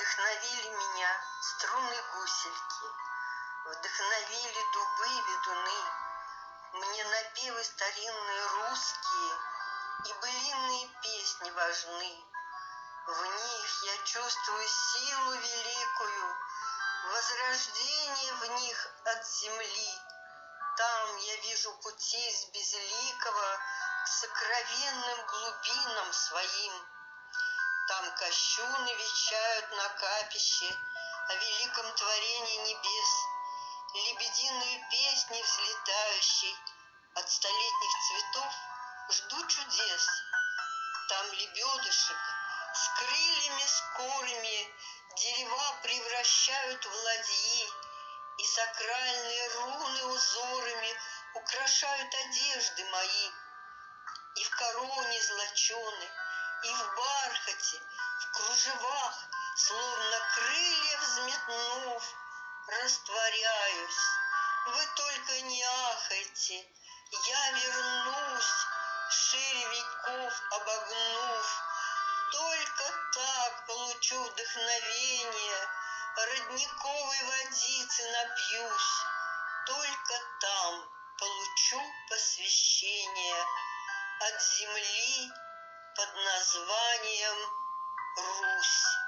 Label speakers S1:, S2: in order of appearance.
S1: Вдохновили меня струны гусельки, вдохновили дубы ведуны. Мне напевы старинные русские и былинные песни важны. В них я чувствую силу великую, возрождение в них от земли. Там я вижу пути из безликого к сокровенным глубинам своим. Там кощуны вещают на капище о великом творении небес, лебединую песней взлетающей от столетних цветов жду чудес. Там лебедушек с крыльями скорыми дерева превращают в ладьи, и сакральные руны узорами украшают одежды мои. И в короне золоченой, и в бархате, в кружевах, словно крылья взметнув, растворяюсь. Вы только не ахайте, я вернусь, шире веков обогнув. Только так получу вдохновение, родниковой водицы напьюсь. Только там получу посвящение от земли под названием Русь.